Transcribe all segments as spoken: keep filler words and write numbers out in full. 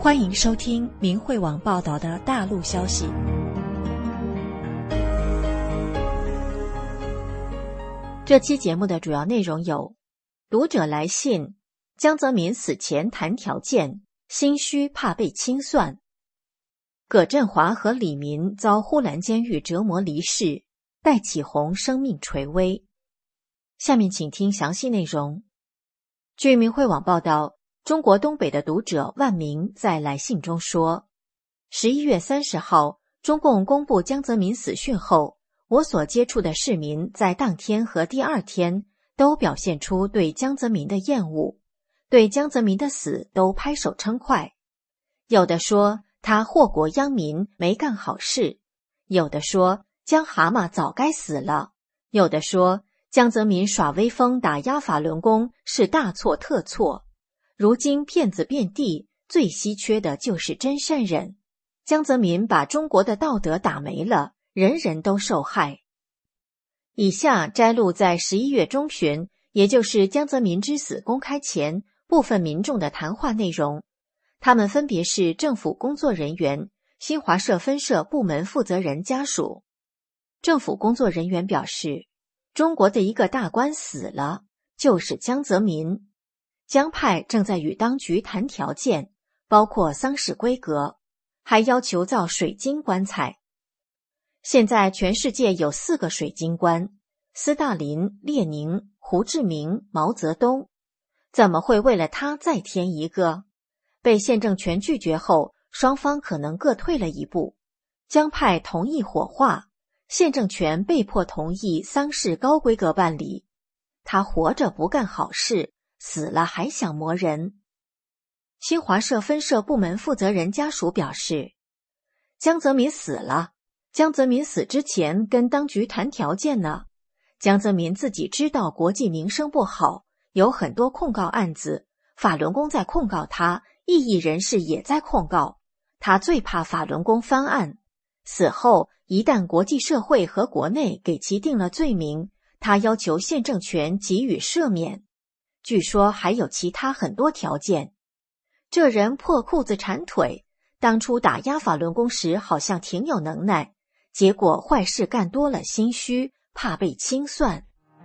欢迎收听明慧网报道的大陆消息。这期节目的主要内容有：读者来信，江泽民死前谈条件，心虚怕被清算；葛振华和李民遭呼兰监狱折磨离世，戴启宏生命垂危。下面请听详细内容。据明慧网报道，中国东北的读者万明在来信中说，十一月三十号，中共公布江泽民死讯后，我所接触的市民在当天和第二天都表现出对江泽民的厌恶，对江泽民的死都拍手称快。有的说他祸国殃民，没干好事；有的说江蛤蟆早该死了；有的说江泽民耍威风打压法轮功是大错特错。如今骗子遍地，最稀缺的就是真善忍。江泽民把中国的道德打没了，人人都受害。以下摘录在十一月中旬，也就是江泽民之死公开前，部分民众的谈话内容。他们分别是政府工作人员、新华社分社部门负责人家属。政府工作人员表示，中国的一个大官死了，就是江泽民。江派正在与当局谈条件，包括丧事规格，还要求造水晶棺材。现在全世界有四个水晶棺：斯大林、列宁、胡志明、毛泽东，怎么会为了他再添一个？被宪政权拒绝后，双方可能各退了一步。江派同意火化，宪政权被迫同意丧事高规格办理。他活着不干好事，死了还想磨人。新华社分社部门负责人家属表示，江泽民死了，江泽民死之前跟当局谈条件呢。江泽民自己知道国际名声不好，有很多控告案子，法轮功在控告他，异议人士也在控告，他最怕法轮功翻案。死后一旦国际社会和国内给其定了罪名，他要求宪政权给予赦免。据说还有其他很多条件。这人破裤子缠腿，当初打压法轮功时好像挺有能耐，结果坏事干多了，心虚，怕被清算。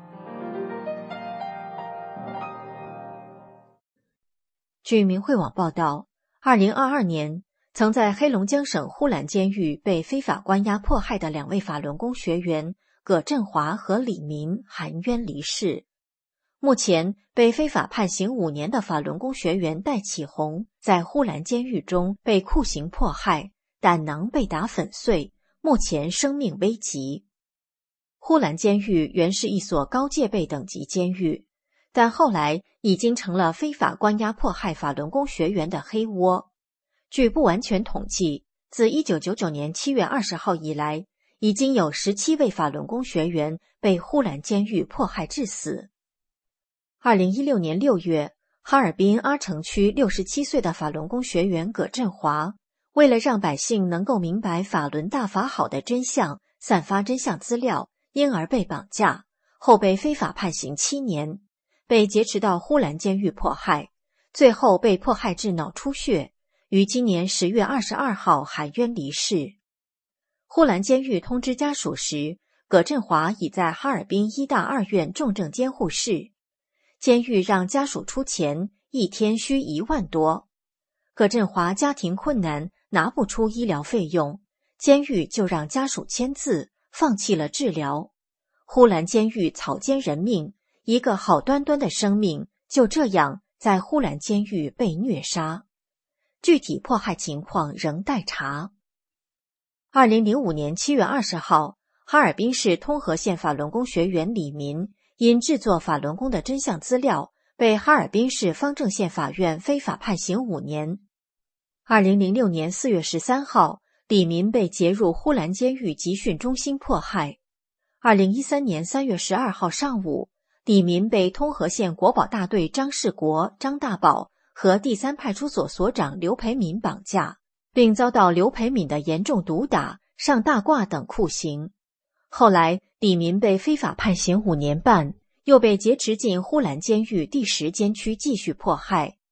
据明慧网报道，二零二二年，曾在黑龙江省呼兰监狱被非法关押迫害的两位法轮功学员葛振华和李民含冤离世。目前被非法判刑五年的法轮功学员戴启宏在呼兰监狱中被酷刑迫害，胆囊被打粉碎，目前生命危急。呼兰监狱原是一所高戒备等级监狱，但后来已经成了非法关押迫害法轮功学员的黑窝。据不完全统计，自一九九九年七月二十号以来，已经有十七位法轮功学员被呼兰监狱迫害致死。二零一六年六月，哈尔滨阿城区六十七岁的法轮功学员葛振华，为了让百姓能够明白法轮大法好的真相，散发真相资料，因而被绑架，后被非法判刑七年，被劫持到呼兰监狱迫害，最后被迫害致脑出血，于今年十月二十二号含冤离世。呼兰监狱通知家属时，葛振华已在哈尔滨医大二院重症监护室。监狱让家属出钱，一天需一万多。葛振华家庭困难，拿不出医疗费用，监狱就让家属签字，放弃了治疗。呼兰监狱草菅人命，一个好端端的生命就这样在呼兰监狱被虐杀。具体迫害情况仍待查。二零零五年七月二十号，哈尔滨市通河县法轮功学员李民因制作法轮功的真相资料，被哈尔滨市方正县法院非法判刑五年。二零零六年四月十三号，李民被劫入呼兰监狱集训中心迫害。二零一三年三月十二号上午，李民被通河县国保大队张世国、张大宝和第三派出所所长刘培敏绑架，并遭到刘培敏的严重毒打、上大褂等酷刑。后来李民被非法判刑五年半，又被劫持进呼兰监狱第十监区继续迫害。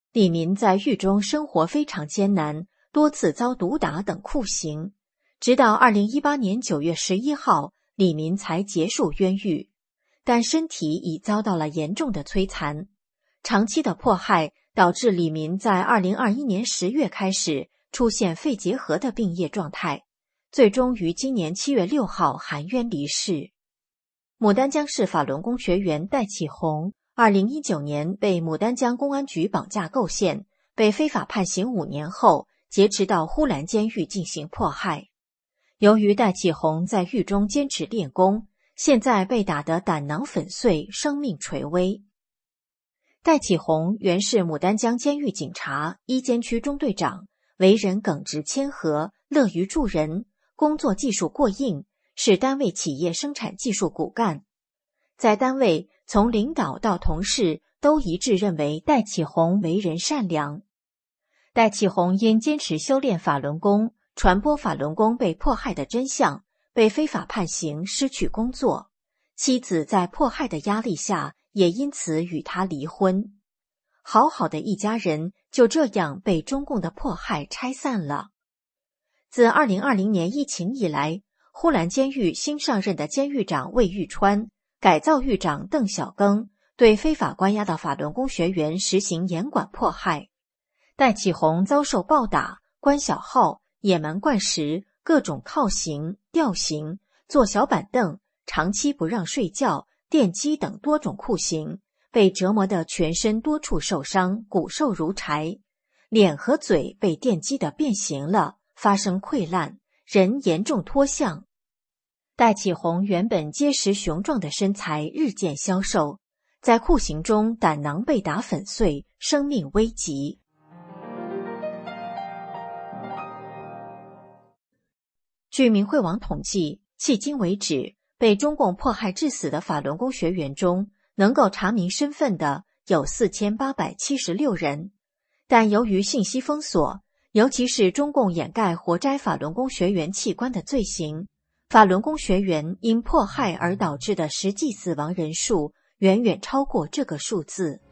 李民在狱中生活非常艰难，多次遭毒打等酷刑，直到二零一八年九月十一号，李民才结束冤狱，但身体已遭到了严重的摧残。长期的迫害导致李民在二零二一年十月开始出现肺结核的病业状态，最终于今年七月六号含冤离世。牡丹江市法轮功学员戴启红二零一九年被牡丹江公安局绑架构陷，被非法判刑五年后劫持到呼兰监狱进行迫害。由于戴启红在狱中坚持练功，现在被打得胆囊粉碎，生命垂危。戴启红原是牡丹江监狱警察一监区中队长，为人耿直谦和，乐于助人，工作技术过硬，是单位企业生产技术骨干。在单位，从领导到同事都一致认为戴启红为人善良。戴启红因坚持修炼法轮功，传播法轮功被迫害的真相，被非法判刑，失去工作。妻子在迫害的压力下，也因此与他离婚。好好的一家人就这样被中共的迫害拆散了。自二零二零年疫情以来，呼兰监狱新上任的监狱长魏玉川、改造狱长邓小庚对非法关押的法轮功学员实行严管迫害。戴启红遭受暴打、关小号、野蛮灌食、各种铐刑、吊刑、坐小板凳、长期不让睡觉、电击等多种酷刑，被折磨得全身多处受伤，骨瘦如柴，脸和嘴被电击得变形了，发生溃烂，人严重脱相。戴启红原本结实雄壮的身材日渐消瘦，在酷刑中胆囊被打粉碎，生命危急。据明慧网统计，迄今为止，被中共迫害致死的法轮功学员中，能够查明身份的有四千八百七十六人，但由于信息封锁，尤其是中共掩盖活摘法轮功学员器官的罪行，法轮功学员因迫害而导致的实际死亡人数远远超过这个数字。